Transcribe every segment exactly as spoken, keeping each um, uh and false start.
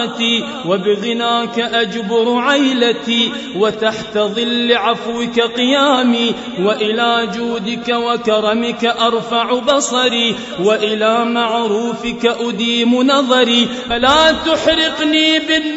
وبغناك أجبر عيلتي وتحت ظل عفوك قيامي وإلى جودك وكرمك أرفع بصري وإلى معروفك أديم نظري فلا تحرقني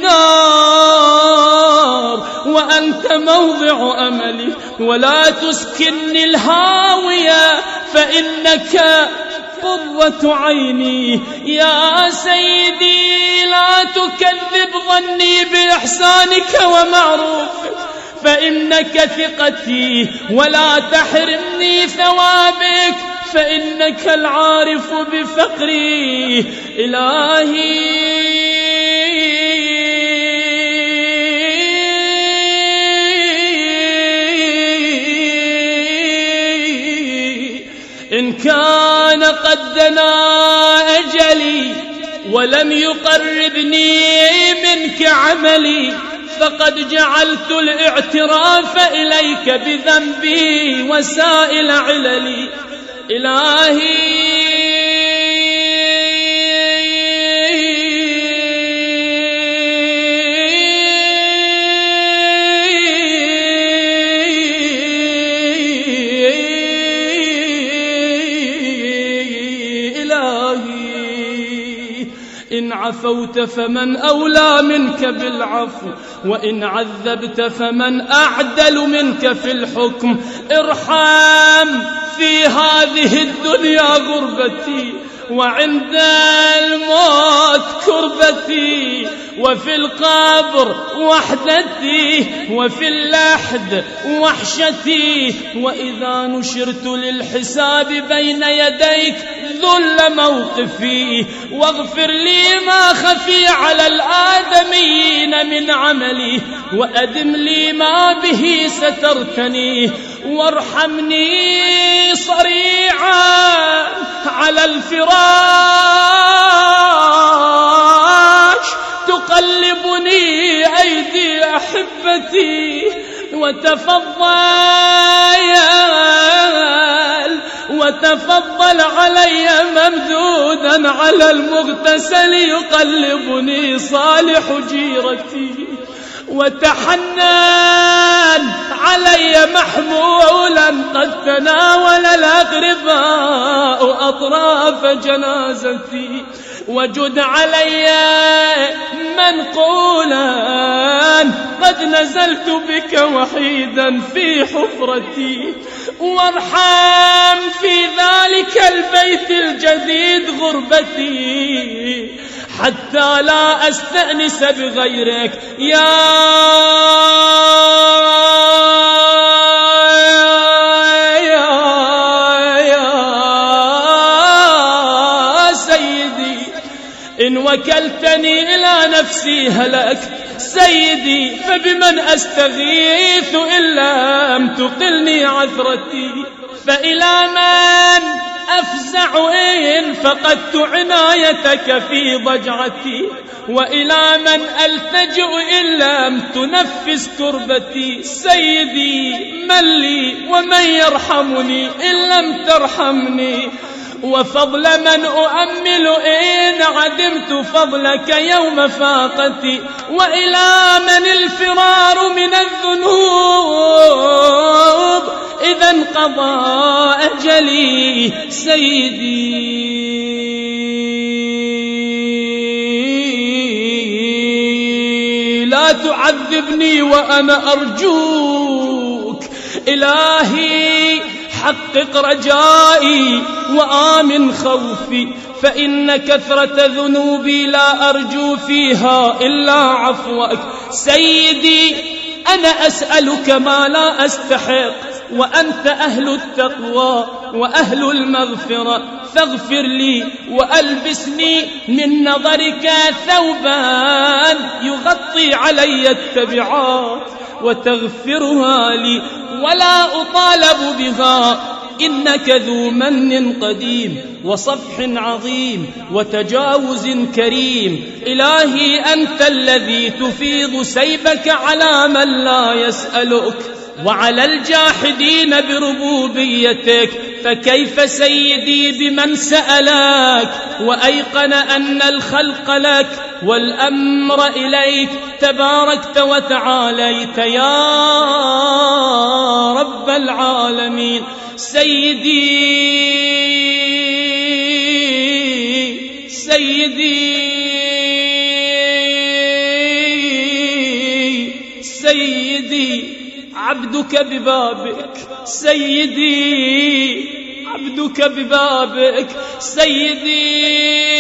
بالنار وأنت موضع أملي ولا تسكنني الهاوية فإنك قرة عيني يا سيدي لا تكذب ظني بإحسانك ومعروفك فإنك ثقتي ولا تحرمني ثوابك فإنك العارف بفقري إلهي إن كان قد دنا أجلي ولم يقربني منك عملي فقد جعلت الاعتراف إليك بذنبي وسائل عللي إلهي إن عفوت فمن أولى منك بالعفو وإن عذبت فمن أعدل منك في الحكم ارحم في هذه الدنيا غربتي وعند الموت كربتي وفي القبر وحدتي وفي اللحد وحشتي وإذا نشرت للحساب بين يديك ذل موقفي واغفر لي ما خفي على الآدميين من عملي وأدم لي ما به سترتني وارحمني صريعا على الفراش تقلبني أيدي أحبتي وتفضل وتفضل علي ممدودا على المغتسل يقلبني صالح جيرتي وتحنن علي محمولا قد تناول الأغرباء أطراف جنازتي وجد علي منقولا قد نزلت بك وحيدا في حفرتي وارحم في ذلك البيت الجديد غربتي حتى لا أستأنس بغيرك يا يا يا سيدي إن وكلتني إلى نفسي هلكت سيدي فبمن أستغيث إن لم تقلني عثرتي فإلى من أفزع إن فقدت عنايتك في ضجعتي وإلى من ألتجئ إن لم تنفس كربتي سيدي من لي ومن يرحمني إن لم ترحمني وفضل من أؤمل إن عدمت فضلك يوم فاقتي وإلى من الفرار من الذنوب إذا انقضى أجلي سيدي لا تعذبني وأنا أرجوك إلهي حقق رجائي وآمن خوفي فإن كثرة ذنوبي لا أرجو فيها إلا عفوك سيدي أنا أسألك ما لا أستحق وأنت أهل التقوى وأهل المغفرة فاغفر لي وألبسني من نظرك ثوبا يغطي علي التبعات وتغفرها لي ولا أطالب بها إنك ذو من قديم وصفح عظيم وتجاوز كريم إلهي أنت الذي تفيض سيبك على من لا يسألك وعلى الجاحدين بربوبيتك. فكيف سيدي بمن سألك وأيقن أن الخلق لك والأمر إليك تباركت وتعاليت يا رب العالمين. سيدي سيدي سيدي عبدك ببابك، سيدي عبدك ببابك، سيدي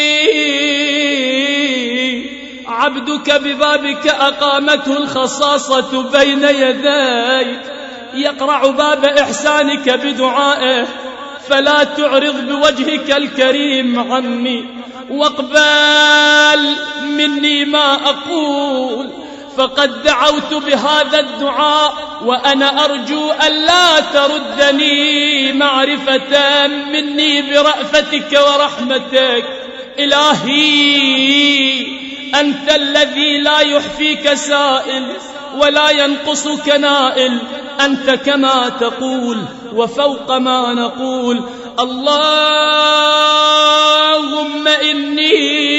عبدك ببابك أقامته الخصاصة بين يديك، يقرع باب إحسانك بدعائه، فلا تعرض بوجهك الكريم عني، واقبل مني ما أقول، فقد دعوت بهذا الدعاء وأنا أرجو أن لا تردني معرفة مني برأفتك ورحمتك. إلهي أنت الذي لا يحفيك سائل ولا ينقصك نائل، أنت كما تقول وفوق ما نقول. اللهم إني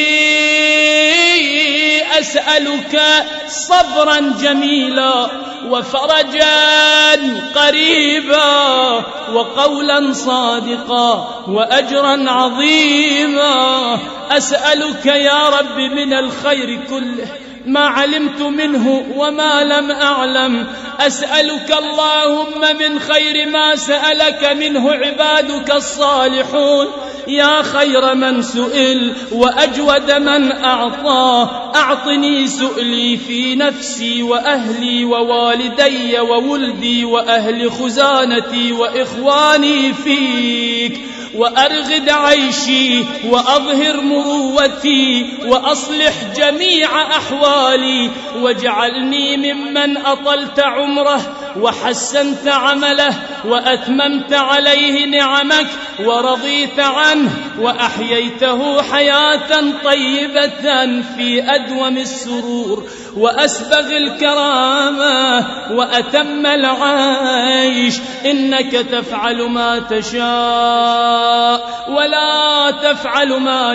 أسألك صبرا جميلا وفرجا قريبا وقولا صادقا وأجرا عظيما. أسألك يا رب من الخير كله ما علمت منه وما لم أعلم. أسألك اللهم من خير ما سألك منه عبادك الصالحون، يا خير من سئل وأجود من أعطى. أعطني سؤلي في نفسي وأهلي ووالدي وولدي وأهل خزانتي وإخواني فيك، وأرغد عيشي وأظهر مروتي وأصلح جميع أحوالي، واجعلني ممن أطلت عمره وحسنت عمله وأتممت عليه نعمك ورضيت عنه وأحييته حياة طيبة في أدوم السرور وأسبغ الكرامة وأتم العيش. إنك تفعل ما تشاء ولا تفعل ما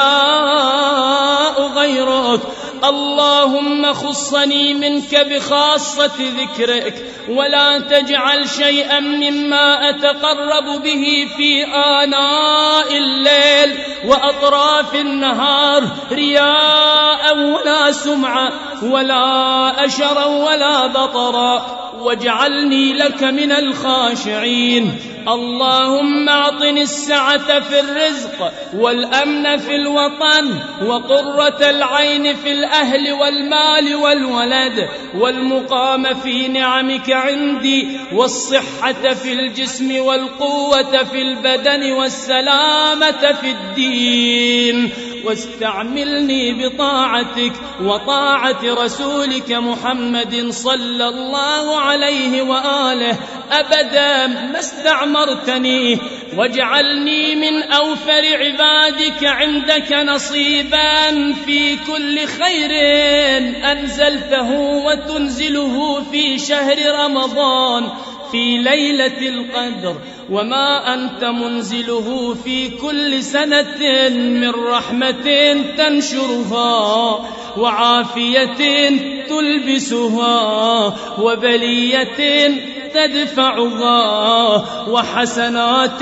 يشاء غيرك. اللهم خصني منك بخاصة ذكرك، ولا تجعل شيئا مما أتقرب به في آناء الليل وأطراف النهار رياء ولا سمعة ولا أشرا ولا بطرا، واجعلني لك من الخاشعين. اللهم أعطني السعة في الرزق والأمن في الوطن وقرة العين في الأهل والمال والولد والمقام في نعمك عندي والصحة في الجسم والقوة في البدن والسلامة في الدين. واستعملني بطاعتك وطاعة رسولك محمد صلى الله عليه وآله أبدا ما استعمرتني، واجعلني من أوفر عبادك عندك نصيبا في كل خير أنزلته وتنزله في شهر رمضان في ليلة القدر، وما أنت منزله في كل سنة من رحمة تنشرها وعافية تلبسها وبلية تدفعها وحسنات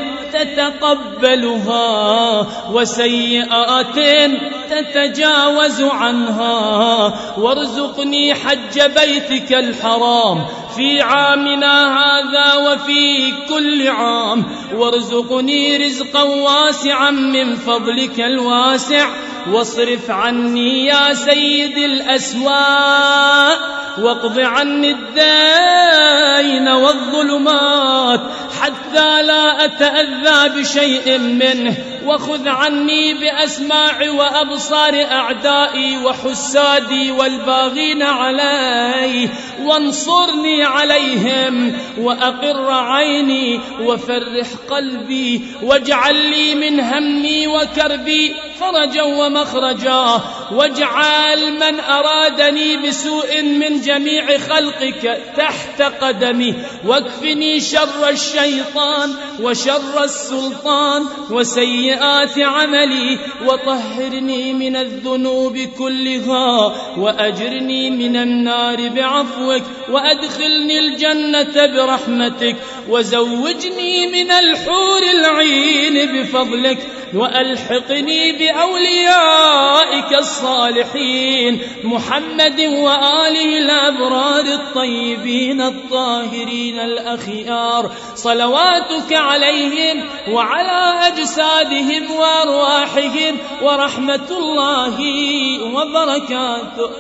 تتقبلها وسيئات تتجاوز عنها. وارزقني حج بيتك الحرام في عامنا هذا وفي كل عام، وارزقني رزقا واسعا من فضلك الواسع، واصرف عني يا سيد الأسواء، واقض عني الدين والظلمات حتى لا أتأذى بشيء منه، وخذ عني بأسماع وأبصار أعدائي وحسادي والباغين علي، وانصرني عليهم وأقر عيني وفرح قلبي، واجعل لي من همي وكربي فرجا ومخرجا، واجعل من أرادني بسوء من جميع خلقك تحت قدمي، واكفني شر الشيطان وشر السلطان وسيئات عملي، وطهرني من الذنوب كلها، وأجرني من النار بعفوك، وأدخلني الجنة برحمتك، وزوجني من الحور العين بفضلك، وألحقني بأوليائك الصالحين محمد وآله الأبرار الطيبين الطاهرين الأخيار، صلواتك عليهم وعلى أجسادهم وأرواحهم ورحمة الله وبركاته.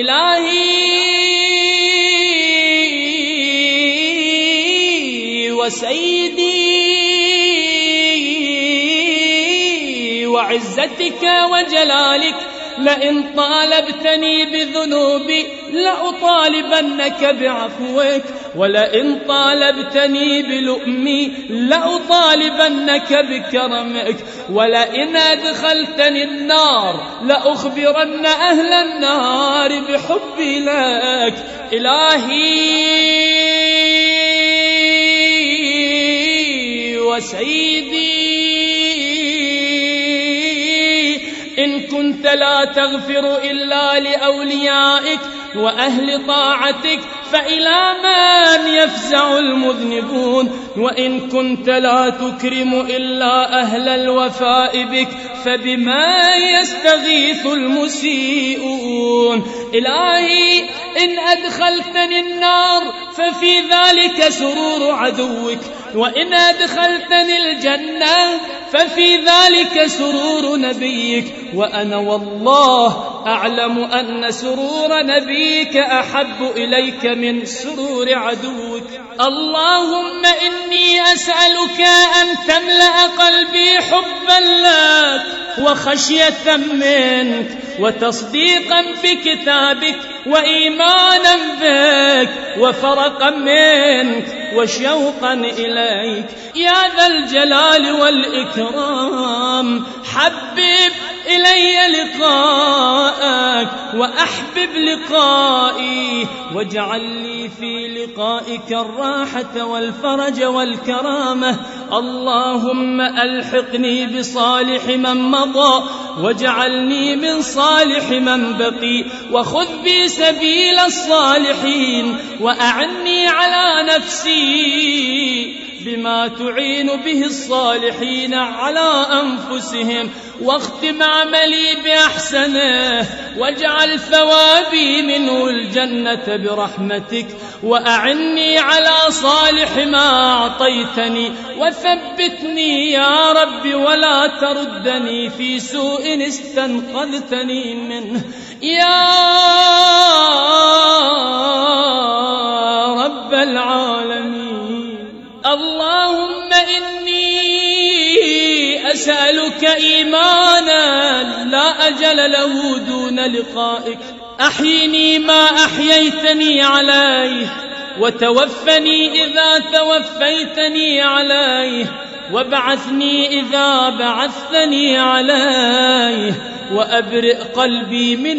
إلهي وسيدي وعزتك وجلالك، لئن طالبتني بذنوبي لأطالبنك بعفوك، ولئن طالبتني بلؤمي لأطالبنك بكرمك، ولئن أدخلتني النار لأخبرن أهل النار بحبي لك. إلهي وسيدي إن كنت لا تغفر إلا لأوليائك وأهل طاعتك فإلى من يفزع المذنبون، وإن كنت لا تكرم إلا أهل الوفاء بك فبما يستغيث المسيئون. إلهي إن أدخلتني النار ففي ذلك سرور عدوك، وإن أدخلتني الجنة ففي ذلك سرور نبيك، وأنا والله أعلم أن سرور نبيك أحب إليك من سرور عدوك. اللهم إني أسألك أن تملأ قلبي حبا لك وخشية منك وتصديقا بكتابك وإيمانا بك وفرقا منك وشوقا إليك يا ذا الجلال والإكرام. حبب إلي لقاءك وأحبب لقائي، واجعل لي في لقائك الراحة والفرج والكرامة. اللهم ألحقني بصالح من مضى واجعلني من صالح من بقي، وخذ بي سبيل الصالحين، وأعني على نفسي بما تعين به الصالحين على أنفسهم، واختم عملي بأحسنه، واجعل ثوابي منه الجنة برحمتك، وأعني على صالح ما أعطيتني، وثبتني يا رب ولا تردني في سوء استنقذتني منه يا رب العالمين. اللهم إني أسألك إيمانا لا أجل له دون لقائك، أحيني ما أحييتني عليه، وتوفني إذا توفيتني عليه، وابعثني إذا بعثتني عليه، وأبرئ قلبي من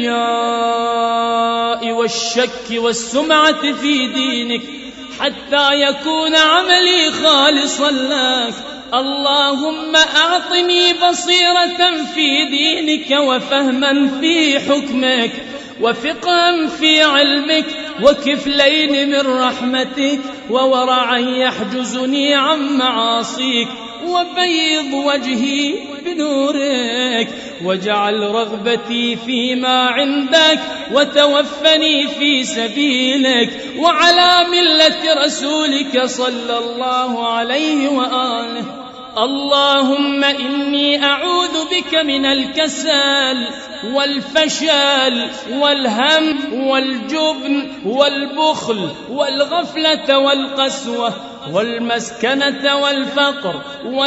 الرياء والشك والسمعة في دينك، حتى يكون عملي خالصا لك. اللهم أعطني بصيرة في دينك، وفهما في حكمك، وفقها في علمك، وكفلين من رحمتك، وورعا يحجزني عن معاصيك، وبيض وجهي بنورك، واجعل رغبتي فيما عندك، وتوفني في سبيلك وعلى ملة رسولك صلى الله عليه وآله. اللهم إني أعوذ بك من الكسل والفشل والهم والجبن والبخل والغفلة والقسوة، والمسكنة والفقر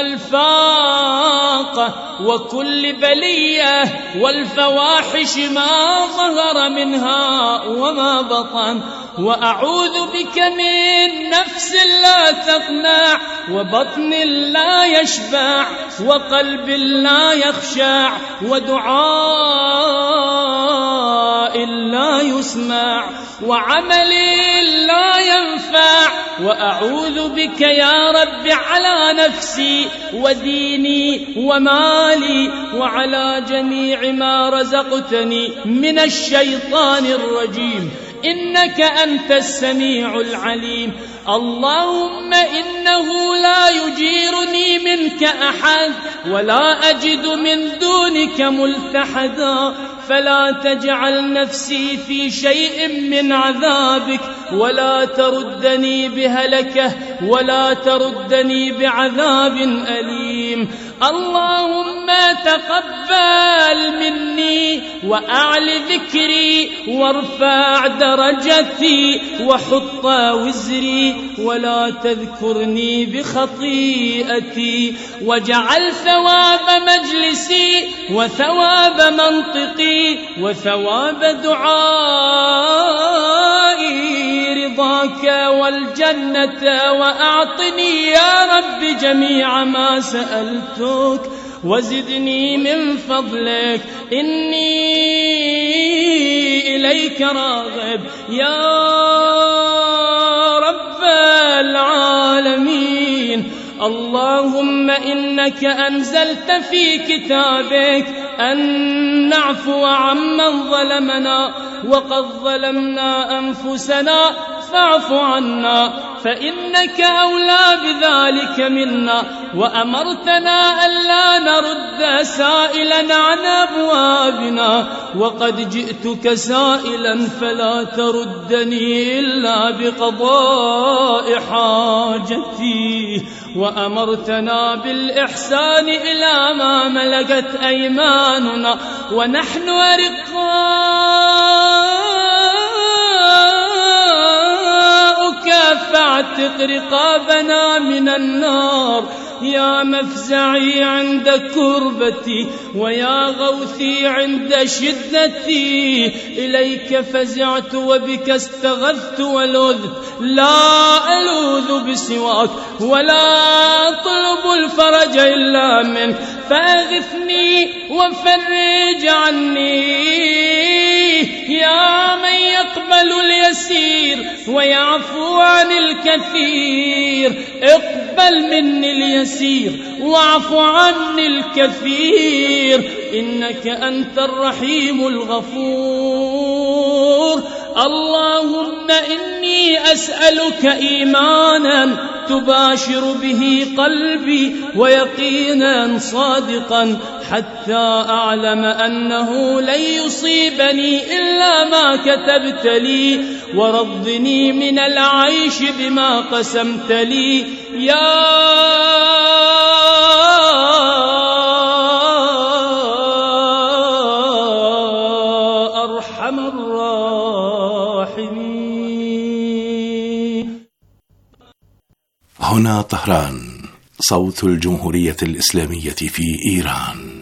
والفاقة وكل بلية والفواحش ما ظهر منها وما بطن. وأعوذ بك من نفس لا تقنع وبطن لا يشبع وقلب لا يخشع ودعاء لا يسمع وعمل لا ينفع. وأعوذ بك يا رب على نفسي وديني ومالي وعلى جميع ما رزقتني من الشيطان الرجيم، إنك أنت السميع العليم. اللهم إنه لا يجيرني منك أحد ولا أجد من دونك ملتحدا، فلا تجعل نفسي في شيء من عذابك ولا تردني بهلكه ولا تردني بعذاب أليم. اللهم تقبل مني وأعل ذكري وارفع درجتي وحط وزري ولا تذكرني بخطيئتي، واجعل ثواب مجلسي وثواب منطقي وثواب دعائي رضاك والجنة، وأعطني يا رب جميع ما سألتك وزدني من فضلك، إني إليك راغب يا رب العالمين. اللهم إنك أنزلت في كتابك أن نعفو عمن ظلمنا، وقد ظلمنا أنفسنا فاعف عنا فإنك أولى بذلك منا، وأمرتنا ألا نرد سائلا عن أبوابنا، وقد جئتك سائلا فلا تردني إلا بقضاء حاجتي، وأمرتنا بالإحسان إلى ما ملكت أيماننا، ونحن رقاؤك فاعتق رقابنا من النار. يا مفزعي عند كربتي ويا غوثي عند شدتي، إليك فزعت وبك استغثت ولذت، لا ألوذ بسواك ولا أطلب الفرج إلا منك، فأغثني وفرج عني يا من يقبل اليسير ويعفو عن الكثير. اقبل مني اليسير واعف عني الكثير، إنك أنت الرحيم الغفور. اللهم إني أسألك إيمانا تباشر به قلبي ويقينا صادقا حتى أعلم أنه لن يصيبني إلا ما كتبت لي، ورضني من العيش بما قسمت لي يا أرحم الراحمين. هنا طهران، صوت الجمهورية الإسلامية في إيران.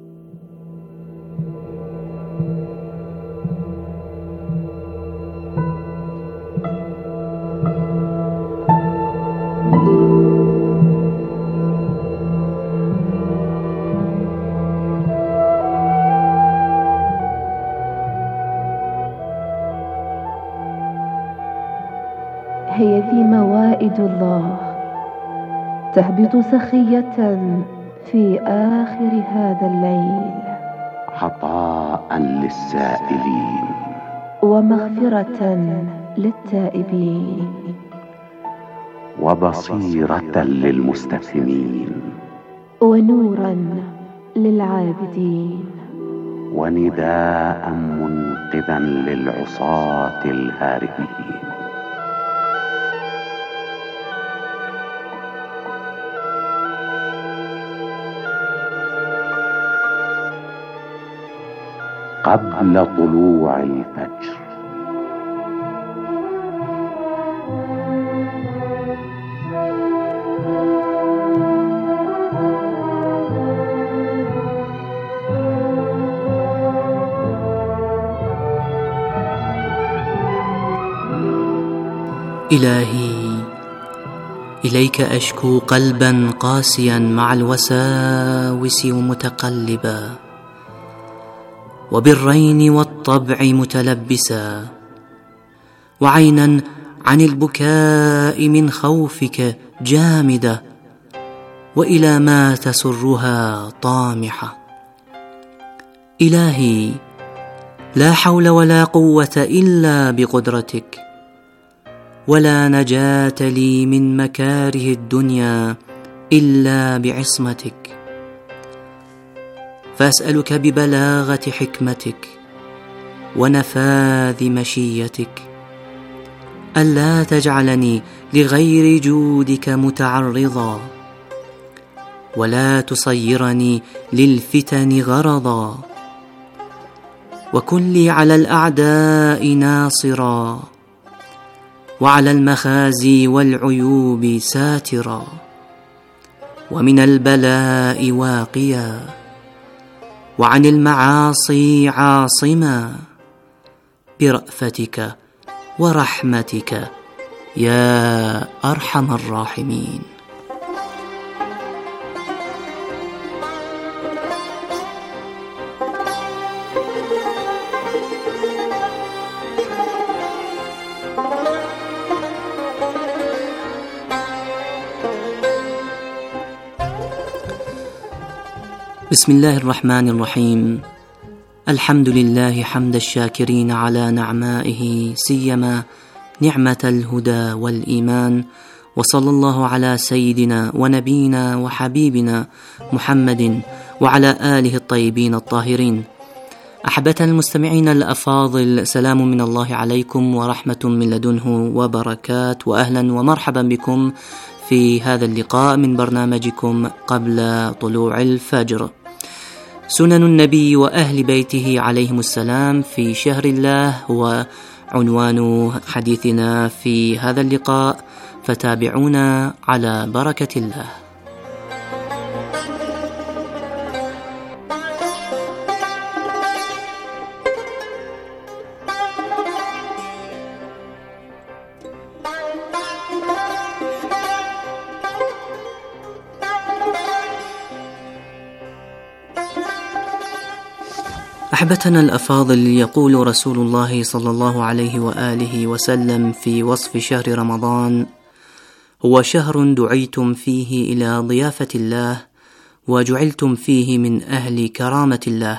هي ذي موائد الله تهبط سخية في آخر هذا الليل، عطاء للسائلين ومغفرة للتائبين وبصيرة للمستسلمين ونورا للعابدين ونداء منقذا للعصاة الهاربين. قبل طلوع الفجر إلهي إليك أشكو قلبا قاسيا مع الوساوس ومتقلبا، وبالرين والطبع متلبسا، وعينا عن البكاء من خوفك جامدة، وإلى ما تسرها طامحة. إلهي لا حول ولا قوة إلا بقدرتك، ولا نجاة لي من مكاره الدنيا إلا بعصمتك، فأسألك ببلاغة حكمتك ونفاذ مشيتك ألا تجعلني لغير جودك متعرضا، ولا تصيرني للفتن غرضا، وكن لي على الأعداء ناصرا، وعلى المخازي والعيوب ساترا، ومن البلاء واقيا، وعن المعاصي عاصما، برأفتك ورحمتك يا أرحم الراحمين. بسم الله الرحمن الرحيم. الحمد لله حمد الشاكرين على نعمائه، سيما نعمة الهدى والإيمان، وصلى الله على سيدنا ونبينا وحبيبنا محمد وعلى آله الطيبين الطاهرين. أحبتنا المستمعين الأفاضل، سلام من الله عليكم ورحمة من لدنه وبركات، وأهلا ومرحبا بكم في هذا اللقاء من برنامجكم قبل طلوع الفجر. سنن النبي وأهل بيته عليهم السلام في شهر الله هو عنوان حديثنا في هذا اللقاء، فتابعونا على بركة الله. أحبتنا الأفاضل، يقول رسول الله صلى الله عليه وآله وسلم في وصف شهر رمضان: هو شهر دعيتم فيه إلى ضيافة الله، وجعلتم فيه من أهل كرامة الله.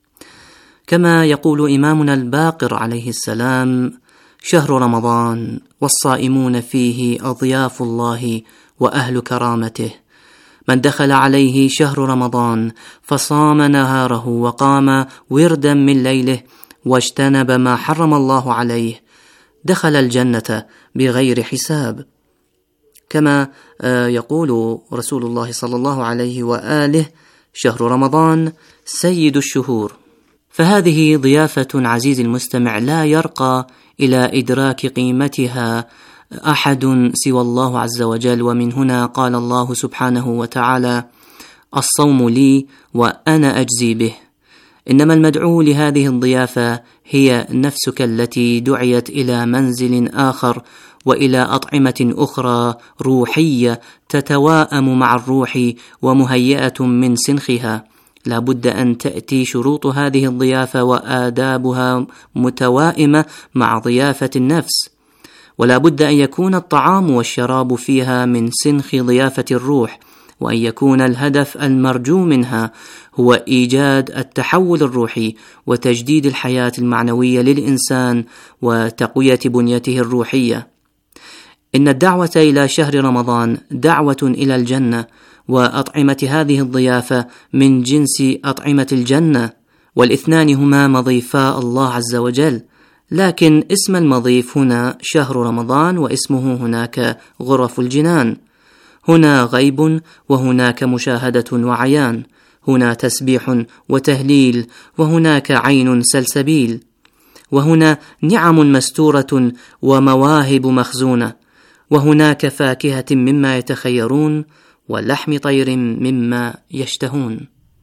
كما يقول إمامنا الباقر عليه السلام: شهر رمضان والصائمون فيه أضياف الله وأهل كرامته، من دخل عليه شهر رمضان فصام نهاره وقام وردا من ليله واجتنب ما حرم الله عليه دخل الجنة بغير حساب. كما يقول رسول الله صلى الله عليه وآله: شهر رمضان سيد الشهور. فهذه ضيافة عزيزي المستمع لا يرقى إلى إدراك قيمتها أحد سوى الله عز وجل. ومن هنا قال الله سبحانه وتعالى: الصوم لي وأنا أجزي به. إنما المدعو لهذه الضيافة هي نفسك التي دعيت إلى منزل آخر وإلى أطعمة أخرى روحية تتواءم مع الروح ومهيئة من سنخها. لا بد أن تأتي شروط هذه الضيافة وآدابها متوائمة مع ضيافة النفس، ولا بد أن يكون الطعام والشراب فيها من سنخ ضيافة الروح، وأن يكون الهدف المرجو منها هو إيجاد التحول الروحي وتجديد الحياة المعنوية للإنسان وتقوية بنيته الروحية. إن الدعوة إلى شهر رمضان دعوة إلى الجنة، وأطعمة هذه الضيافة من جنس أطعمة الجنة، والاثنان هما مضيفا الله عز وجل، لكن اسم المضيف هنا شهر رمضان، واسمه هناك غرف الجنان. هنا غيب وهناك مشاهدة وعيان، هنا تسبيح وتهليل وهناك عين سلسبيل، وهنا نعم مستورة ومواهب مخزونة، وهناك فاكهة مما يتخيرون ولحم طير مما يشتهون.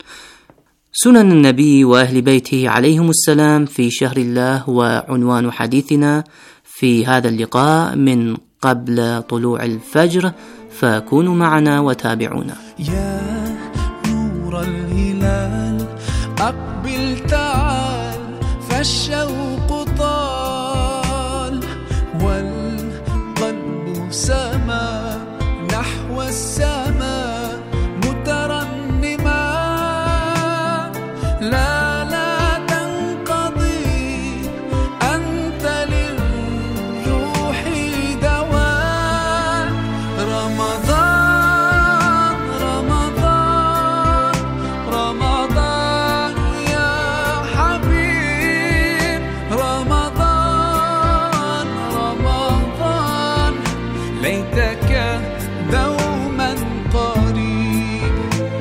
سنن النبي وأهل بيته عليهم السلام في شهر الله، وعنوان حديثنا في هذا اللقاء من قبل طلوع الفجر، فكونوا معنا وتابعونا. يا نور الهلال أقبل تعال، فالشوق طال والقلب سما نحو السماء مترنما. لا لا تنقضي أنت للروح دواء. رمضان رمضان رمضان يا حبيب، رمضان رمضان ليتك دوما قريب.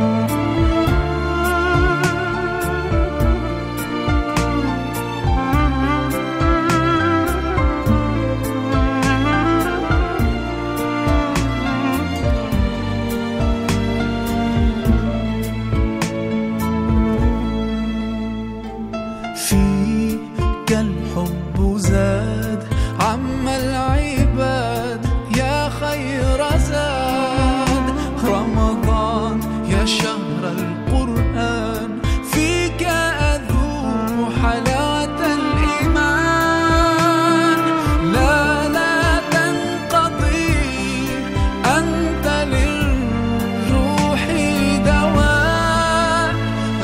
فيك الحب زاد عم العباد يا خير زاد. رمضان يا شهر القرآن، فيك أذوق حلاوة الإيمان. لا لا تنقضي أنت للروح دواء.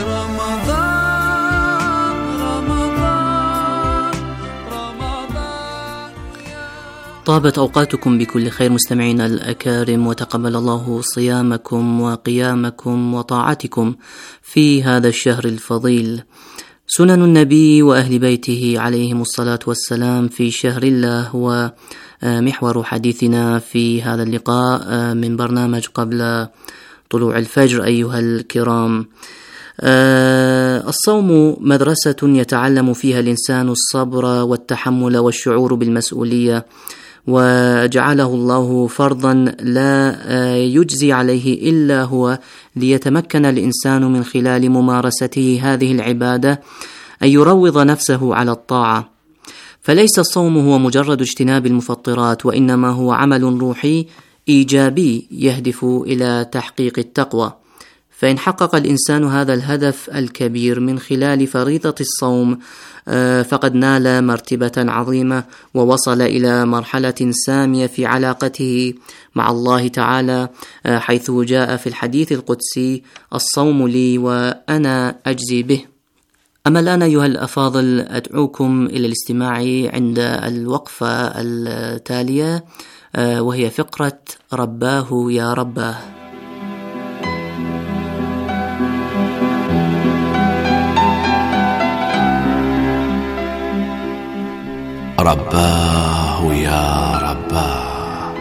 رمضان رمضان رمضان يا طابت أوقاتكم بكل خير مستمعينا الأكارم، وتقبل الله صيامكم وقيامكم وطاعتكم في هذا الشهر الفضيل. سنن النبي وأهل بيته عليهم الصلاة والسلام في شهر الله هو محور حديثنا في هذا اللقاء من برنامج قبل طلوع الفجر. أيها الكرام، الصوم مدرسة يتعلم فيها الإنسان الصبر والتحمل والشعور بالمسؤولية، وجعله الله فرضا لا يجزي عليه إلا هو، ليتمكن الإنسان من خلال ممارسته هذه العبادة أن يروض نفسه على الطاعة. فليس الصوم هو مجرد اجتناب المفطرات، وإنما هو عمل روحي إيجابي يهدف إلى تحقيق التقوى. فإن حقق الإنسان هذا الهدف الكبير من خلال فريضة الصوم فقد نال مرتبة عظيمة، ووصل إلى مرحلة سامية في علاقته مع الله تعالى، حيث جاء في الحديث القدسي: الصوم لي وأنا أجزي به. أما الآن أيها الأفاضل أدعوكم إلى الاستماع عند الوقفة التالية، وهي فقرة رباه يا رباه. رباه يا رباه.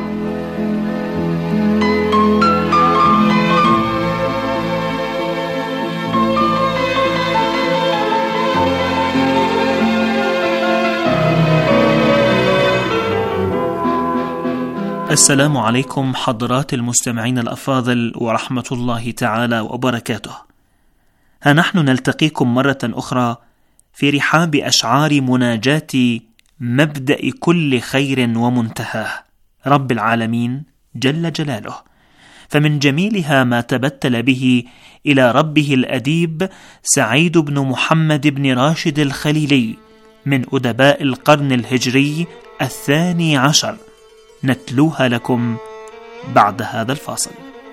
السلام عليكم حضرات المستمعين الأفاضل ورحمة الله تعالى وبركاته. ها نحن نلتقيكم مرة أخرى في رحاب أشعار مناجاة مبدأ كل خير ومنتهاه رب العالمين جل جلاله، فمن جميلها ما تبتل به إلى ربه الأديب سعيد بن محمد بن راشد الخليلي من أدباء القرن الهجري الثاني عشر، نتلوها لكم بعد هذا الفاصل.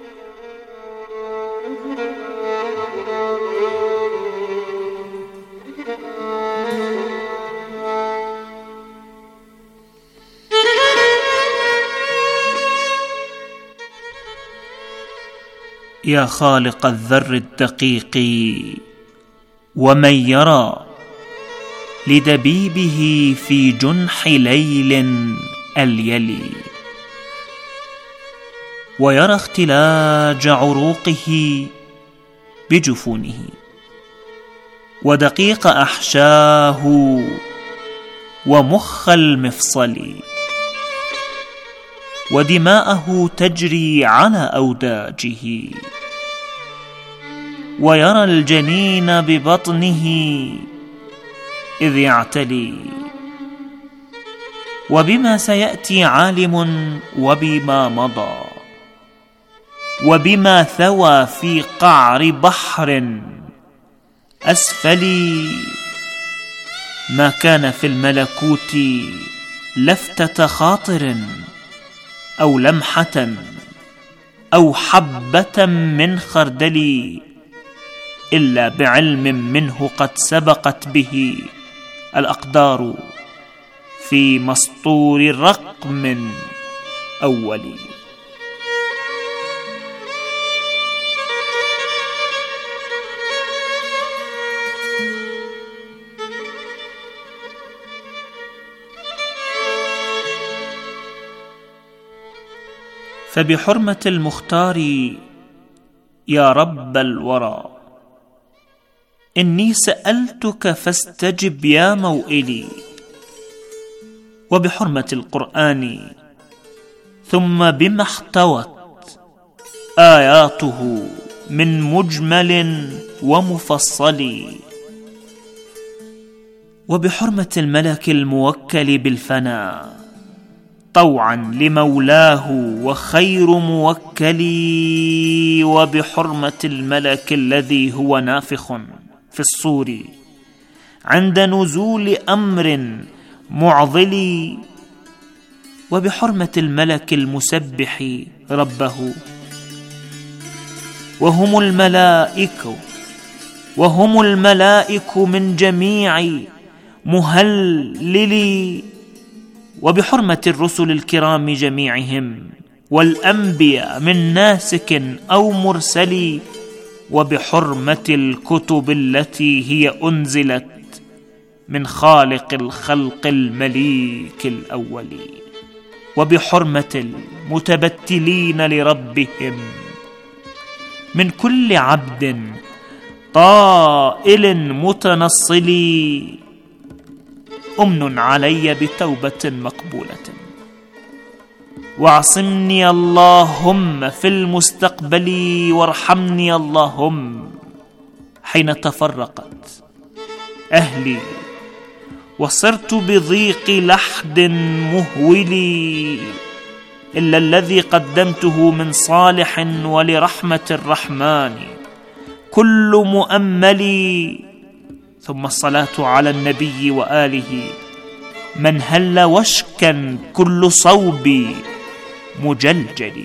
يا خالق الذر الدقيق ومن يرى لدبيبه في جنح ليل اليلي، ويرى اختلاج عروقه بجفونه، ودقيق أحشاه ومخ المفصل، ودماءه تجري على أوداجه، ويرى الجنين ببطنه إذ يعتلي، وبما سيأتي عالم وبما مضى، وبما ثوى في قعر بحر أسفلي، ما كان في الملكوت لفتة خاطر أو لمحة أو حبة من خردل، إلا بعلم منه قد سبقت به الأقدار في مسطور رقم أول. فبحرمة المختار يا رب الورى، إني سألتك فاستجب يا موئلي، وبحرمة القرآن ثم بما احتوت آياته من مجمل ومفصل، وبحرمة الملك الموكل بالفناء طوعا لمولاه وخير موكلي، وبحرمة الملك الذي هو نافخ في الصور عند نزول أمر معضل، وبحرمة الملك المسبح ربه، وهم الملائكة وهم الملائك من جميع مهللي، وبحرمة الرسل الكرام جميعهم والأنبياء من ناسك أو مرسل، وبحرمة الكتب التي هي أنزلت من خالق الخلق المليك الأول، وبحرمة المتبتلين لربهم من كل عبد طائل متنصل، أمن علي بتوبة مقبولة، واعصمني اللهم في المستقبل، وارحمني اللهم حين تفرقت أهلي وصرت بضيق لحد مهولي، إلا الذي قدمته من صالح ولرحمة الرحمن كل مؤملي، ثم الصلاة على النبي وآله من هل وشكا كل صوب مجلجل.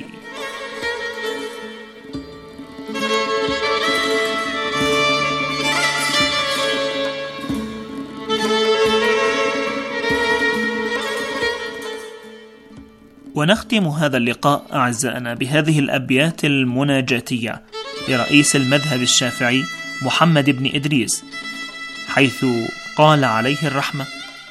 ونختم هذا اللقاء أعزائنا بهذه الأبيات المناجاتية لرئيس المذهب الشافعي محمد بن إدريس، حيث قال عليه الرحمة: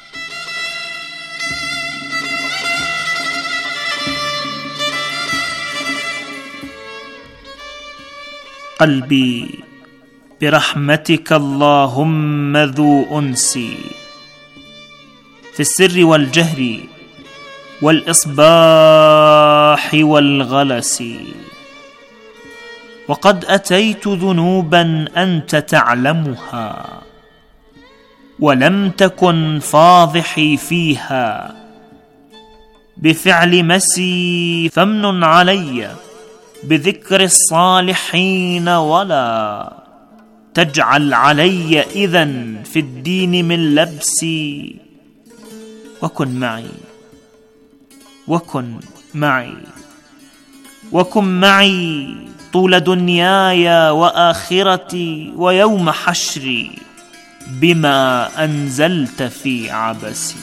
قلبي برحمتك اللهم ذو أنسي في السر والجهر والإصباح والغلس، وقد أتيت ذنوبا أنت تعلمها ولم تكن فاضحي فيها، بفعل مسي فمن علي بذكر الصالحين، ولا تجعل علي إذن في الدين من لبسي، وكن معي وكن معي وكن معي طول دنياي وآخرتي ويوم حشري بما أنزلت في عبسي.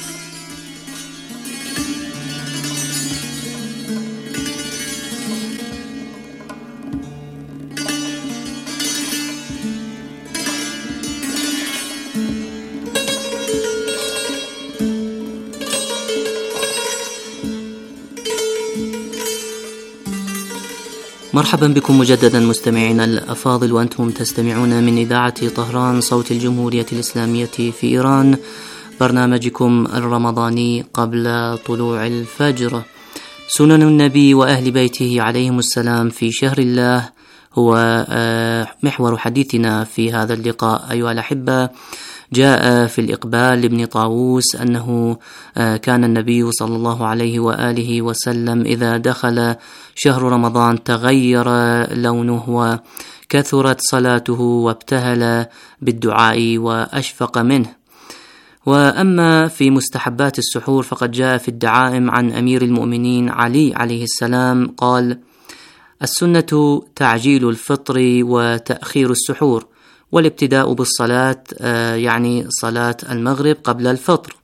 مرحبا بكم مجددا مستمعينا الأفاضل، وأنتم تستمعون من إذاعة طهران صوت الجمهورية الإسلامية في إيران، برنامجكم الرمضاني قبل طلوع الفجر. سنن النبي وأهل بيته عليهم السلام في شهر الله هو محور حديثنا في هذا اللقاء أيها الأحبة، جاء في الإقبال لابن طاووس أنه كان النبي صلى الله عليه وآله وسلم إذا دخل شهر رمضان تغير لونه وكثرت صلاته وابتهل بالدعاء وأشفق منه. وأما في مستحبات السحور فقد جاء في الدعائم عن أمير المؤمنين علي عليه السلام قال: السنة تعجيل الفطر وتأخير السحور، والابتداء بالصلاة يعني صلاة المغرب قبل الفطر.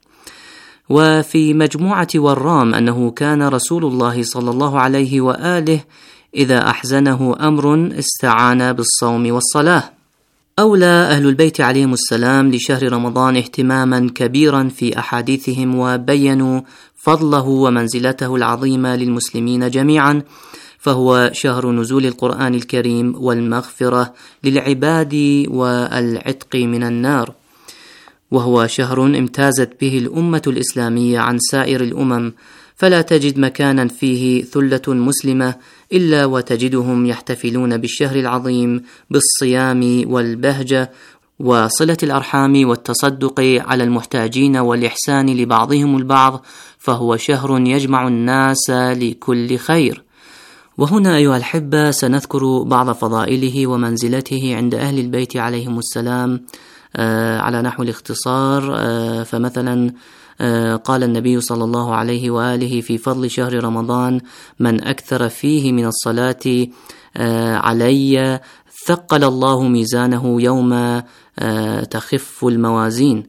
وفي مجموعة ورام أنه كان رسول الله صلى الله عليه وآله إذا أحزنه أمر استعان بالصوم والصلاة. أولى أهل البيت عليهم السلام لشهر رمضان اهتماما كبيرا في أحاديثهم، وبينوا فضله ومنزلته العظيمة للمسلمين جميعا، فهو شهر نزول القرآن الكريم والمغفرة للعباد والعتق من النار، وهو شهر امتازت به الأمة الإسلامية عن سائر الأمم، فلا تجد مكانا فيه ثلة مسلمة إلا وتجدهم يحتفلون بالشهر العظيم بالصيام والبهجة وصلة الأرحام والتصدق على المحتاجين والإحسان لبعضهم البعض، فهو شهر يجمع الناس لكل خير. وهنا أيها الأحبة سنذكر بعض فضائله ومنزلته عند أهل البيت عليهم السلام آه على نحو الاختصار. آه فمثلا آه قال النبي صلى الله عليه وآله في فضل شهر رمضان: من أكثر فيه من الصلاة آه علي ثقل الله ميزانه يوم آه تخف الموازين.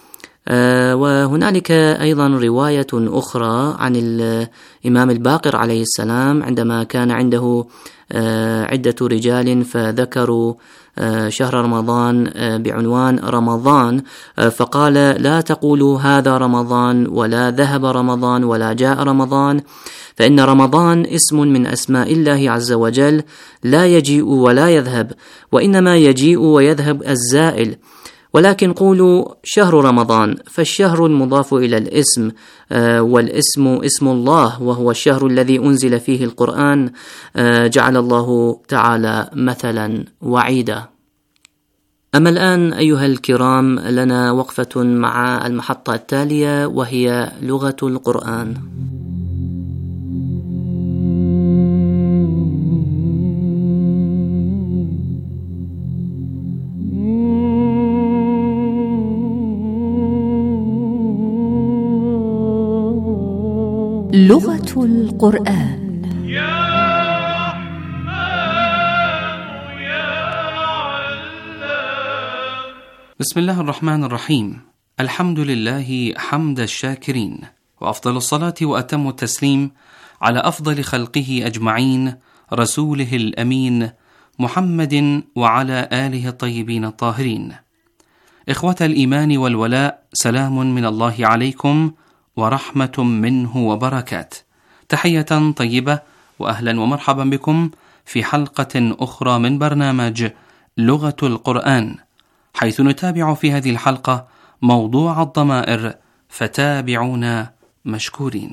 آه وهنالك أيضا رواية أخرى عن الإمام الباقر عليه السلام عندما كان عنده آه عدة رجال فذكروا آه شهر رمضان آه بعنوان رمضان، آه فقال: لا تقولوا هذا رمضان ولا ذهب رمضان ولا جاء رمضان، فإن رمضان اسم من أسماء الله عز وجل لا يجيء ولا يذهب، وإنما يجيء ويذهب الزائل، ولكن قولوا شهر رمضان، فالشهر المضاف إلى الاسم، آه والاسم اسم الله، وهو الشهر الذي أنزل فيه القرآن، آه جعل الله تعالى مثلا وعيدا. أما الآن أيها الكرام لنا وقفة مع المحطة التالية، وهي لغة القرآن. لغة القرآن. يا رحمن يا علام. بسم الله الرحمن الرحيم. الحمد لله حمد الشاكرين، وأفضل الصلاة وأتم التسليم على أفضل خلقه أجمعين، رسوله الأمين محمد وعلى آله الطيبين الطاهرين. إخوة الإيمان والولاء، سلام من الله عليكم ورحمة منه وبركات. تحية طيبة وأهلا ومرحبا بكم في حلقة أخرى من برنامج لغة القرآن، حيث نتابع في هذه الحلقة موضوع الضمائر، فتابعونا مشكورين.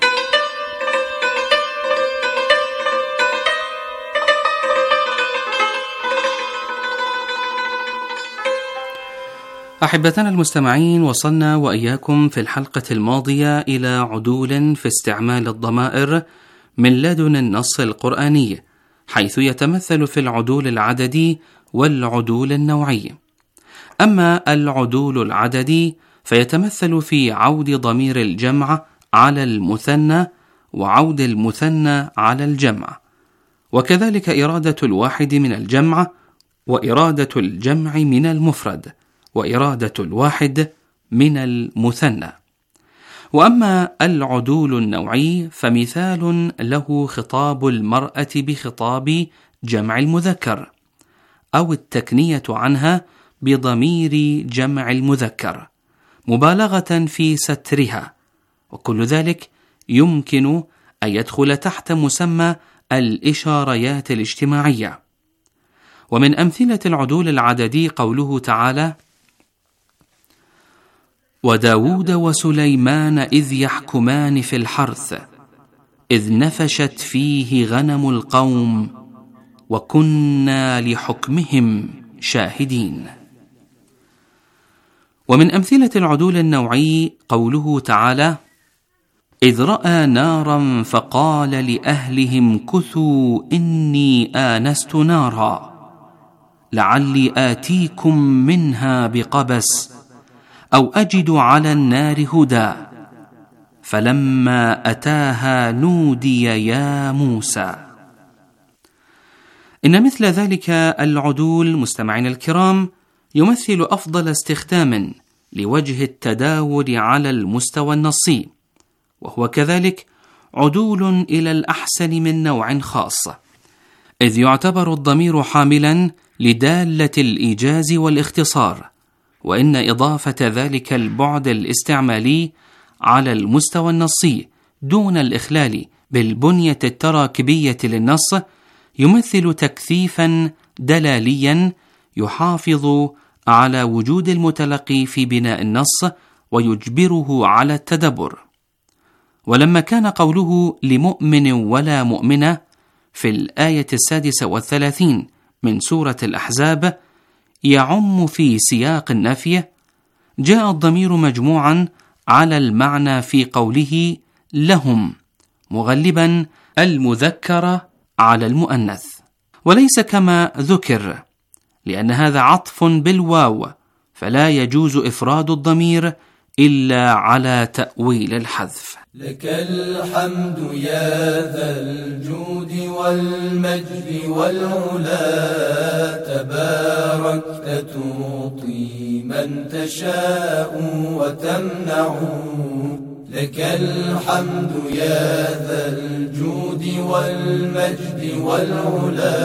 أحبتنا المستمعين، وصلنا وإياكم في الحلقة الماضية إلى عدول في استعمال الضمائر من لدن النص القرآني، حيث يتمثل في العدول العددي والعدول النوعي. أما العدول العددي فيتمثل في عود ضمير الجمع على المثنى وعود المثنى على الجمع، وكذلك إرادة الواحد من الجمع وإرادة الجمع من المفرد وإرادة الواحد من المثنى. وأما العدول النوعي فمثال له خطاب المرأة بخطاب جمع المذكر، أو التكنية عنها بضمير جمع المذكر مبالغة في سترها، وكل ذلك يمكن أن يدخل تحت مسمى الإشاريات الاجتماعية. ومن أمثلة العدول العددي قوله تعالى: وداود وسليمان إذ يحكمان في الحرث إذ نفشت فيه غنم القوم وكنا لحكمهم شاهدين. ومن أمثلة العدول النوعي قوله تعالى: إذ رأى نارا فقال لأهلهم كثوا إني آنست نارا لعلي آتيكم منها بقبس أو أجد على النار هدى فلما أتاها نودي يا موسى. إن مثل ذلك العدول مستمعين الكرام يمثل أفضل استخدام لوجه التداول على المستوى النصي، وهو كذلك عدول إلى الأحسن من نوع خاص، إذ يعتبر الضمير حاملا لدالة الإيجاز والاختصار، وإن إضافة ذلك البعد الاستعمالي على المستوى النصي دون الإخلال بالبنية التراكبية للنص يمثل تكثيفا دلاليا يحافظ على وجود المتلقي في بناء النص ويجبره على التدبر. ولما كان قوله لمؤمن ولا مؤمنة في الآية السادسة والثلاثين من سورة الأحزاب يعم في سياق النفي، جاء الضمير مجموعا على المعنى في قوله لهم، مغلبا المذكر على المؤنث، وليس كما ذكر، لأن هذا عطف بالواو، فلا يجوز إفراد الضمير إلا على تأويل الحذف. لك الحمد يا ذا الجود والمجد والعلا، تباركت تعطي من تشاء وتمنع. لك الحمد يا ذا الجود والمجد والعلا،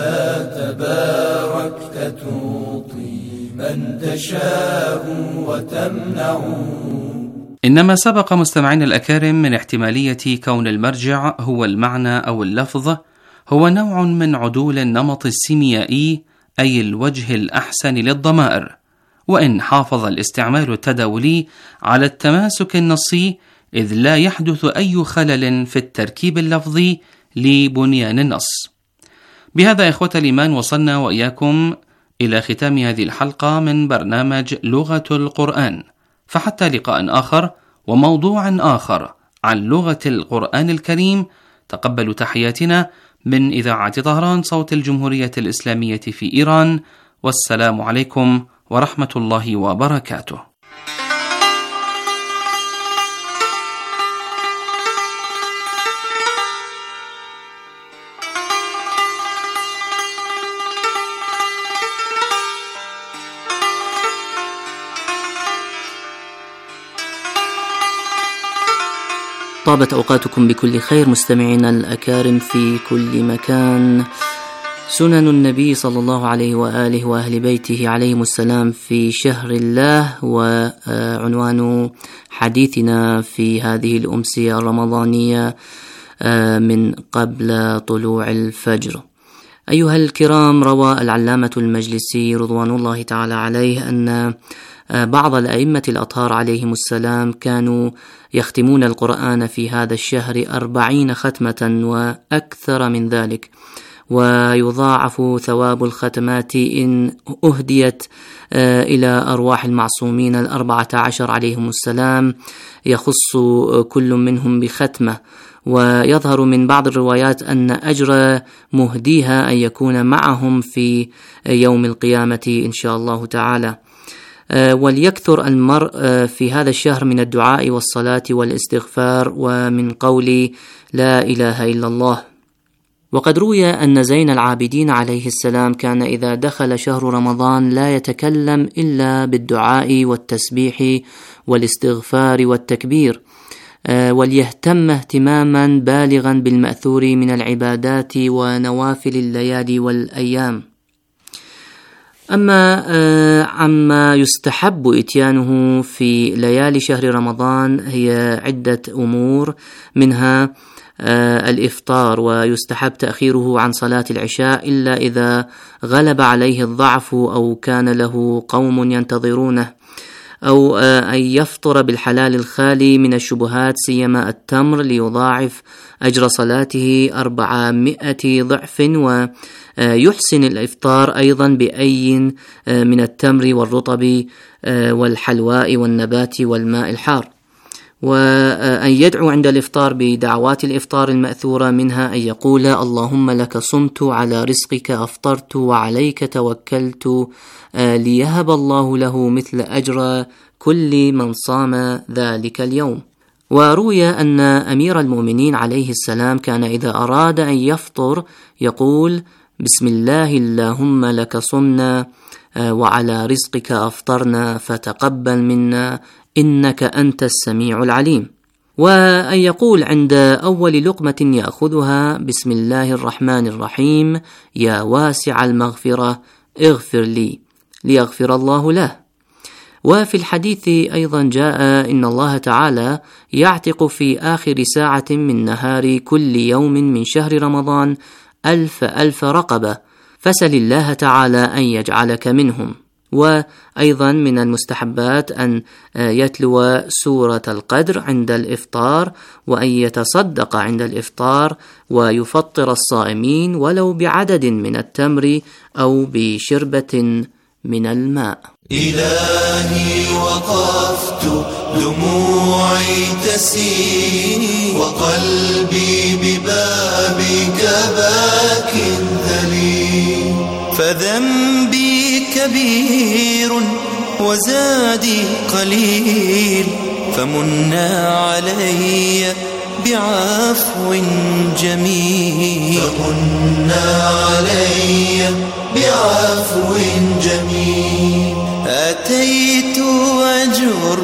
تباركت تعطي من تشاء وتمنع. إنما سبق مستمعين الأكارم من احتمالية كون المرجع هو المعنى أو اللفظ هو نوع من عدول النمط السيميائي، أي الوجه الأحسن للضمائر، وإن حافظ الاستعمال التداولي على التماسك النصي، إذ لا يحدث أي خلل في التركيب اللفظي لبنيان النص. بهذا إخوة الإيمان وصلنا وإياكم إلى ختام هذه الحلقة من برنامج لغة القرآن، فحتى لقاء آخر وموضوع آخر عن لغة القرآن الكريم، تقبلوا تحياتنا من إذاعة طهران صوت الجمهورية الإسلامية في إيران، والسلام عليكم ورحمة الله وبركاته. طابت أوقاتكم بكل خير مستمعينا الأكارم في كل مكان. سنن النبي صلى الله عليه وآله وأهل بيته عليهم السلام في شهر الله، وعنوان حديثنا في هذه الأمسية الرمضانية من قبل طلوع الفجر. أيها الكرام، روى العلامة المجلسي رضوان الله تعالى عليه أن بعض الأئمة الأطهار عليهم السلام كانوا يختمون القرآن في هذا الشهر أربعين ختمة وأكثر من ذلك، ويضاعف ثواب الختمات إن أهديت إلى أرواح المعصومين الأربعة عشر عليهم السلام، يخص كل منهم بختمة. ويظهر من بعض الروايات أن أجر مهديها أن يكون معهم في يوم القيامة إن شاء الله تعالى. وليكثر المرء في هذا الشهر من الدعاء والصلاة والاستغفار ومن قول لا إله إلا الله. وقد روي أن زين العابدين عليه السلام كان إذا دخل شهر رمضان لا يتكلم إلا بالدعاء والتسبيح والاستغفار والتكبير، وليهتم اهتماما بالغا بالمأثور من العبادات ونوافل الليالي والأيام. أما عما يستحب إتيانه في ليالي شهر رمضان هي عدة أمور، منها الإفطار، ويستحب تأخيره عن صلاة العشاء إلا إذا غلب عليه الضعف أو كان له قوم ينتظرونه. أو أن يفطر بالحلال الخالي من الشبهات سيما التمر ليضاعف أجر صلاته أربعمائة ضعف، ويحسن الإفطار أيضا بأي من التمر والرطب والحلواء والنبات والماء الحار، وأن يدعو عند الإفطار بدعوات الإفطار المأثورة، منها أن يقول: اللهم لك صمت، على رزقك أفطرت، وعليك توكلت، ليهب الله له مثل أجر كل من صام ذلك اليوم. وروي أن أمير المؤمنين عليه السلام كان إذا أراد أن يفطر يقول: بسم الله اللهم لك صمنا وعلى رزقك أفطرنا فتقبل منا إنك أنت السميع العليم. وأن يقول عند أول لقمة يأخذها: بسم الله الرحمن الرحيم، يا واسع المغفرة اغفر لي، ليغفر الله له. وفي الحديث أيضا جاء إن الله تعالى يعتق في آخر ساعة من نهار كل يوم من شهر رمضان ألف ألف رقبة، فسل الله تعالى أن يجعلك منهم. وأيضا من المستحبات أن يتلو سورة القدر عند الإفطار، وأن يتصدق عند الإفطار ويفطر الصائمين ولو بعدد من التمر أو بشربة من الماء. إلهي وقفت دموعي تسيل وقلبي ببابك باك ذليل، فذنبي كبير وزادي قليل، فمنا علي بعفو جميل، فمنا علي بعفو جميل. أتيت أجر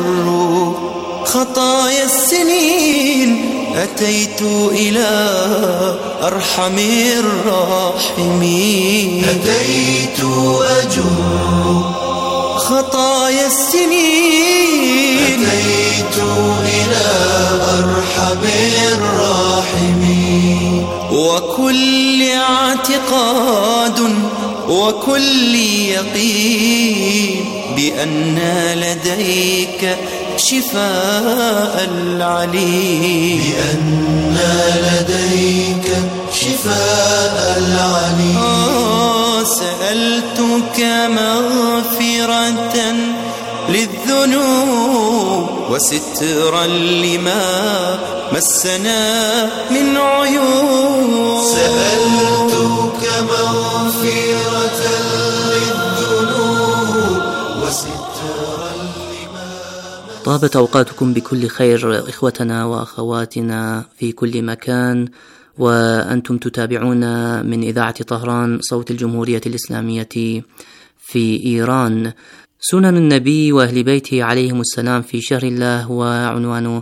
خطايا السنين، أتيت إلى أرحم الراحمين، أتيت أجر خطايا السنين، أتيت إلى أرحم الراحمين. وكل اعتقاد وكل يقين بأن لديك شفاء العليم، بأن لديك شفاء العليم. آه سألتك مغفرة للذنوب وسترا لما مسنا من عيوب، سألتك مغفرة للذنوب وسترا لما. طابت أوقاتكم بكل خير إخوتنا وأخواتنا في كل مكان، وأنتم تتابعون من إذاعة طهران صوت الجمهورية الإسلامية في إيران. سنن النبي وأهل بيته عليهم السلام في شهر الله هو عنوان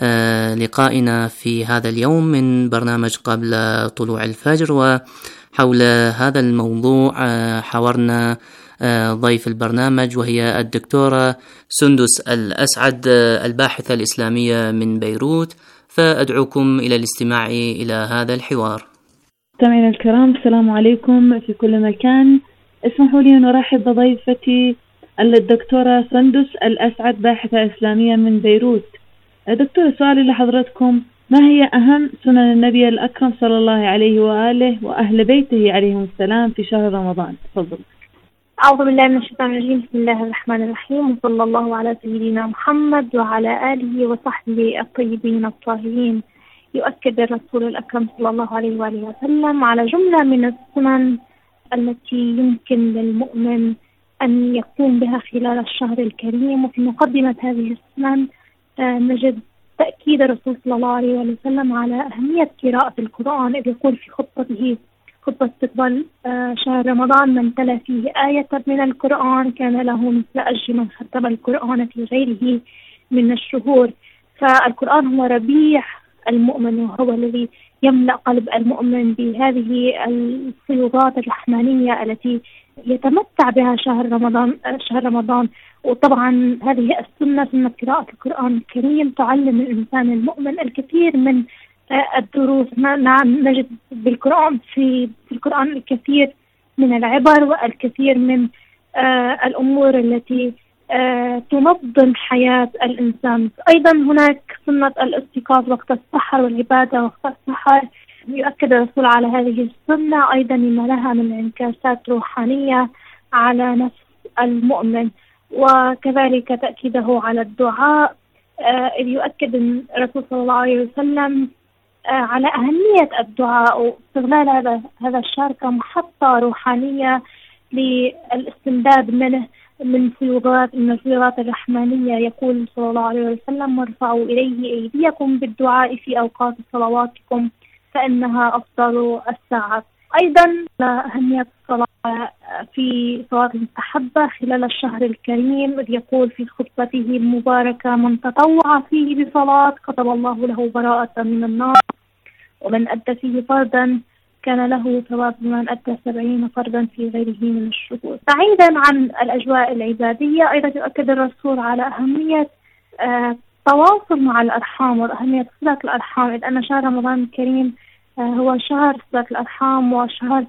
لقائنا في هذا اليوم من برنامج قبل طلوع الفجر. وحول هذا الموضوع حاورنا ضيف البرنامج وهي الدكتورة سندس الأسعد الباحثة الإسلامية من بيروت، فأدعوكم إلى الاستماع إلى هذا الحوار. مستمعينا الكرام، السلام عليكم في كل مكان. اسمحوا لي أن أرحب بضيفتي الدكتورة سندس الأسعد باحثة إسلامية من بيروت. دكتورة، سؤالي لحضرتكم: ما هي أهم سنن النبي الأكرم صلى الله عليه وآله وأهل بيته عليهم السلام في شهر رمضان؟ تفضل. أعوذ بالله من الشيطان الرجيم، بسم الله الرحمن الرحيم، وصلى الله على سيدنا محمد وعلى آله وصحبه الطيبين الطاهرين. يؤكد الرسول الأكرم صلى الله عليه وآله وسلم على جملة من السنن التي يمكن للمؤمن أن يقوم بها خلال الشهر الكريم. وفي مقدمة هذه السنن نجد تأكيد الرسول صلى الله عليه وسلم على أهمية قراءة القرآن، إذ يقول في خطبته خطبة استقبال شهر رمضان: من تلا فيه آية من القرآن كان له مثل أجر من ختم القرآن في غيره من الشهور. فالقرآن هو ربيع المؤمن، وهو الذي يملأ قلب المؤمن بهذه الفيوضات الرحمانية التي يتمتع بها شهر رمضان شهر رمضان وطبعا هذه السنة، سنة قراءة القرآن الكريم، تعلم الإنسان المؤمن الكثير من الدروس. نعم، نجد بالقرآن في القرآن الكثير من العبر والكثير من الأمور التي تنظم حياة الإنسان. أيضا هناك سنة الاستيقاظ وقت السحر والعبادة وقت السحر، يؤكد الرسول على هذه السنة أيضا لما لها من انعكاسات روحانية على نفس المؤمن، وكذلك تأكيده على الدعاء، إذ يؤكد الرسول صلى الله عليه وسلم على أهمية الدعاء واستغلال هذا هذا الشهر كمحطة روحانية للاستمداد منه من فيوضات من الفيوضات الرحمانية. يقول صلى الله عليه وسلم: وارفعوا إليه أيديكم بالدعاء في أوقات صلواتكم فإنها أفضل الساعات. أيضا أهمية الصلاة في صلاة المستحبة خلال الشهر الكريم، إذ يقول في خطبته المباركة: من تطوع فيه بصلاة كتب الله له براءة من النار، ومن أدى فيه فردا كان له ثواب من أدى سبعين فردا في غيره من الشهور. بعيدا عن الأجواء العبادية، أيضا يؤكد الرسول على أهمية التواصل مع الأرحام وأهمية صلة الأرحام، إذ أن شهر رمضان الكريم هو شهر صلة الأرحام وشهر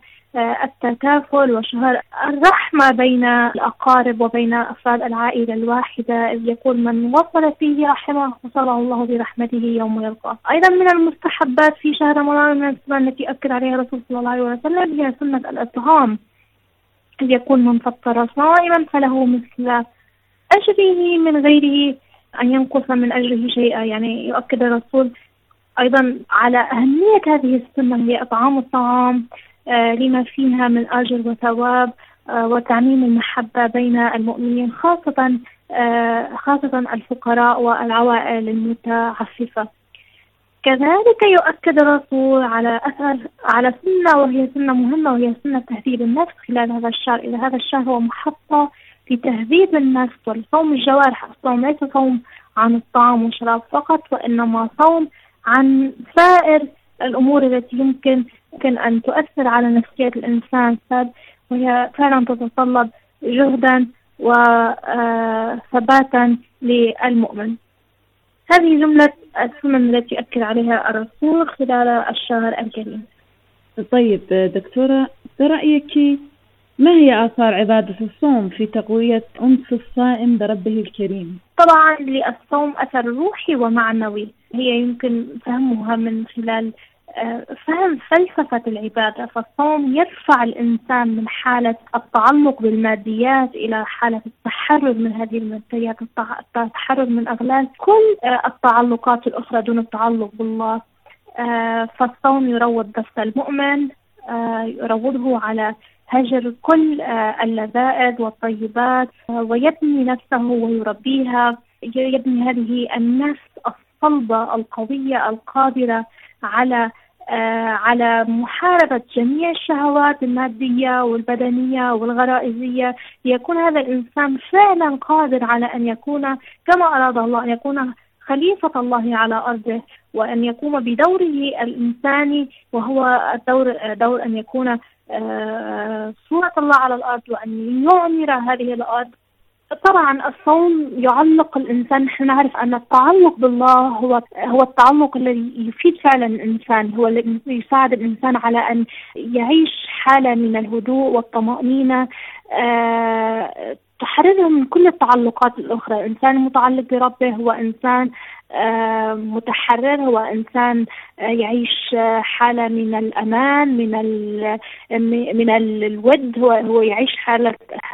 التكافل وشهر الرحمة بين الأقارب وبين أفراد العائلة الواحدة، إذ يقول: من وصل فيه رحمه وصله الله برحمته يوم يلقاه. أيضا من المستحبات في شهر رمضان من السنن التي أكد عليها الرسول صلى الله عليه وسلم هي سنة الإطعام، إذ يقول: من فطر صائما فله مثل أجره من غيره أن ينقص من أجره شيئا. يعني يؤكد الرسول أيضا على أهمية هذه السنة هي إطعام الطعام آه لما فيها من أجر وثواب آه وتعميم المحبة بين المؤمنين، خاصة آه خاصة الفقراء والعوائل المتعففة. كذلك يؤكد الرسول على أثر على سنة وهي سنة مهمة، وهي سنة تهذيب النفس خلال هذا الشهر. إذا هذا الشهر هو محطة في تهذيب النفس والصوم الجوارح. الصوم ليس صوم عن الطعام والشراب فقط، وإنما صوم عن سائر الأمور التي يمكن يمكن أن تؤثر على نفسية الإنسان، وهي فعلا تتطلب جهدا وثباتا للمؤمن. هذه جملة السنن التي أكد عليها الرسول خلال الشهر الكريم. طيب دكتورة، برأيك ما هي آثار عبادة الصوم في تقوية أنس الصائم بربه الكريم؟ طبعا للصوم أثر روحي ومعنوي، هي يمكن فهمها من خلال فهم فلسفة العبادة. فالصوم يرفع الإنسان من حالة التعلق بالماديات إلى حالة التحرر من هذه الماديات، التحرر من أغلال كل التعلقات الأخرى دون التعلق بالله. فالصوم يروض نفس المؤمن، يروضه على هجر كل اللذائذ والطيبات، ويبني نفسه ويربيها، يبني هذه النفس الصلبة القوية القادرة على على محاربة جميع الشهوات المادية والبدنية والغرائزية. يكون هذا الإنسان فعلا قادر على أن يكون كما أراد الله، أن يكون خليفة الله على أرضه، وأن يقوم بدوره الإنساني، وهو الدور دور أن يكون صورة الله على الأرض وأن يعمر هذه الأرض. طبعا الصوم يعلق الإنسان. نحن نعرف أن التعلق بالله هو هو التعلق الذي يفيد فعلا الإنسان، هو الذي يساعد الإنسان على أن يعيش حالة من الهدوء والطمأنينة أه تحرره من كل التعلقات الأخرى. الإنسان المتعلق بربه هو إنسان أه متحرر، هو إنسان أه يعيش حالة من الأمان، من من الود، هو هو يعيش حالة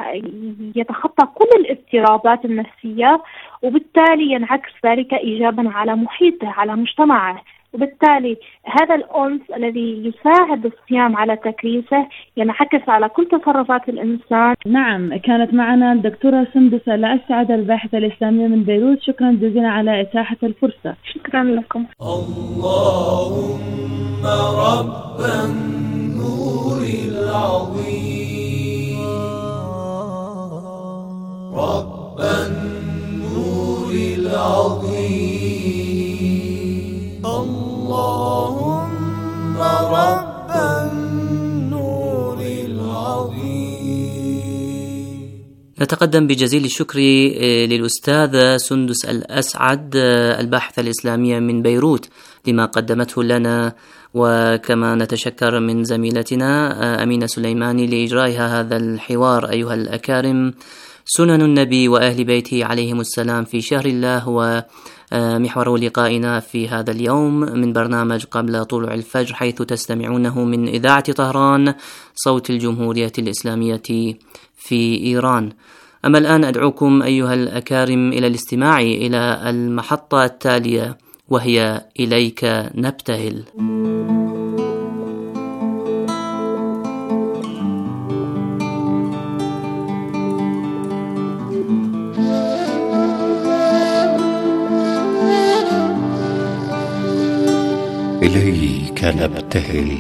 يتخطى كل الاضطرابات النفسية، وبالتالي ينعكس ذلك إيجابا على محيطه، على مجتمعه. وبالتالي هذا الأنس الذي يساعد الصيام على تكريسه ينعكس على كل تصرفات الإنسان. نعم، كانت معنا الدكتورة سندس الأسعد الباحثة الإسلامية من بيروت. شكرا جزيلا على إتاحة الفرصة. شكرا لكم. اللهم رب النور العظيم، رب النور العظيم، اللهم رب النور العظيم. نتقدم بجزيل الشكر للأستاذة سندس الأسعد الباحثة الإسلامية من بيروت لما قدمته لنا، وكما نتشكر من زميلتنا أمينة سليماني لإجرائها هذا الحوار. أيها الأكارم، سنن النبي وأهل بيته عليهم السلام في شهر الله هو محور لقائنا في هذا اليوم من برنامج قبل طلوع الفجر، حيث تستمعونه من إذاعة طهران صوت الجمهورية الإسلامية في إيران. أما الآن أدعوكم أيها الأكارم إلى الاستماع إلى المحطة التالية، وهي إليك نبتهل. إليك نبتهل.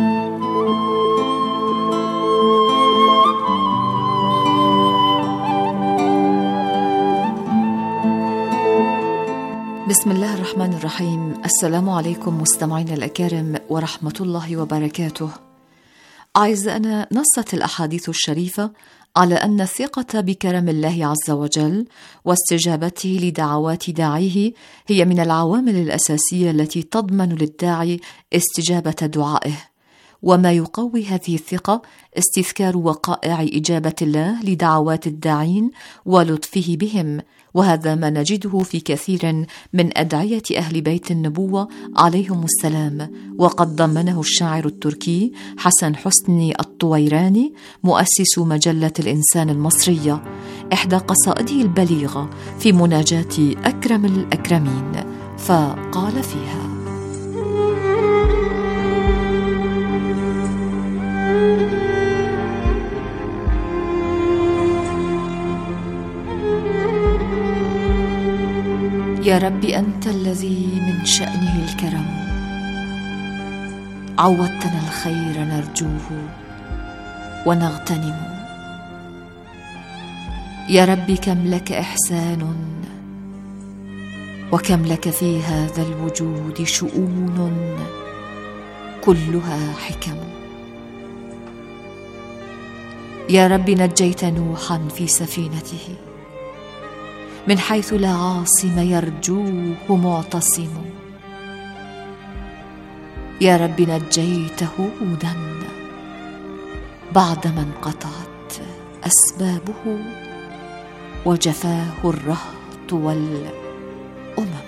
بسم الله الرحمن الرحيم. السلام عليكم مستمعينا الأكارم ورحمة الله وبركاته. أعزائنا، نصت الأحاديث الشريفة على أن الثقة بكرم الله عز وجل واستجابته لدعوات داعيه هي من العوامل الأساسية التي تضمن للداعي استجابة دعائه، وما يقوي هذه الثقة استذكار وقائع إجابة الله لدعوات الداعين ولطفه بهم، وهذا ما نجده في كثير من أدعية أهل بيت النبوة عليهم السلام، وقد ضمنه الشاعر التركي حسن حسني الطويراني مؤسس مجلة الإنسان المصرية إحدى قصائده البليغة في مناجاة أكرم الأكرمين، فقال فيها: يا رب أنت الذي من شأنه الكرم، عودتنا الخير نرجوه ونغتنم. يا رب كم لك إحسان، وكم لك في هذا الوجود شؤون كلها حكم. يا رب نجيت نوحا في سفينته من حيث لا عاصم يرجوه معتصم. يا رب نجيت هودا بعدما انقطعت أسبابه وجفاه الرهط والأمم.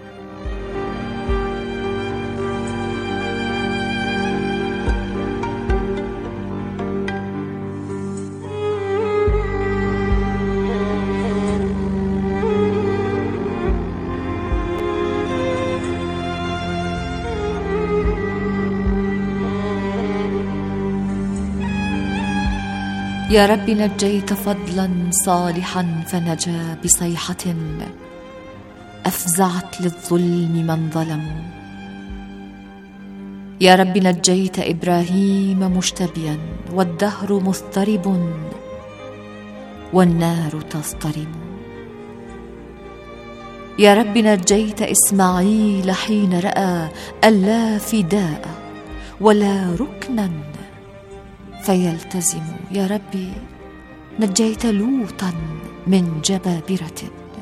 يا رب نجيت فضلا صالحا فنجا بصيحة أفزعت للظلم من ظلموا. يا رب نجيت إبراهيم مشتبيا والدهر مضطرب والنار تضطرب. يا رب نجيت إسماعيل حين رأى ألا فداء ولا ركنا فيلتزم. يا ربي نجيت لوطا من جبابرة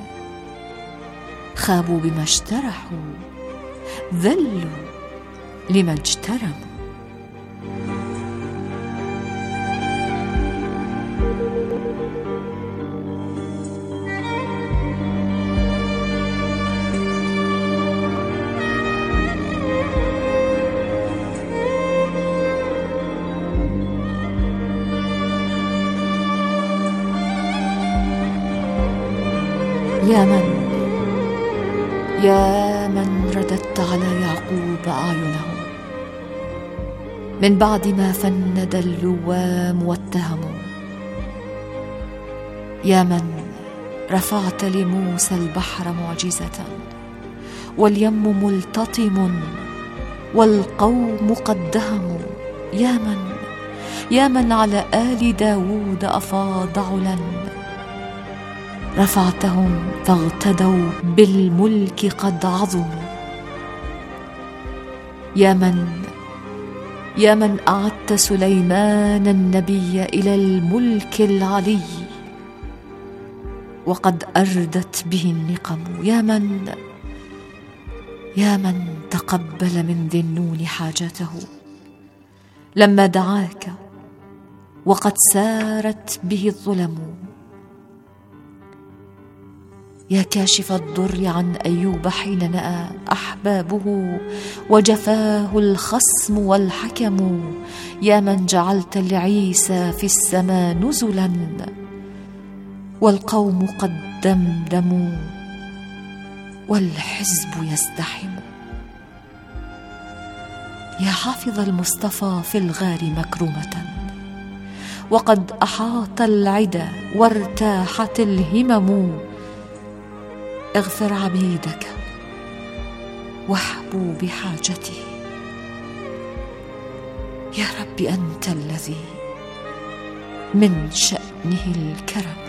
خابوا بما اجترحوا ذلوا لما اجترموا. يا من يا من رددت على يعقوب أعينهم من بعد ما فند اللوام واتهموا. يا من رفعت لموسى البحر معجزة واليم ملتطم والقوم قد دهموا. يا من يا من على آل داود أفاض علا رفعتهم فاغتدوا بالملك قد عظموا. يا من يا من أعدت سليمان النبي إلى الملك العلي وقد أردت به النقم. يا من يا من تقبل من ذي النون حاجته لما دعاك وقد سارت به الظلم. يا كاشف الضر عن أيوب حين نأى أحبابه وجفاه الخصم والحكم، يا من جعلت لعيسى في السماء نزلا والقوم قد دمدموا والحزب يزدحم. يا حافظ المصطفى في الغار مكرمة وقد أحاط العدا وارتاحت الهمم، اغفر عبيدك واحبوا بحاجتي. يا رب أنت الذي من شأنه الكرم.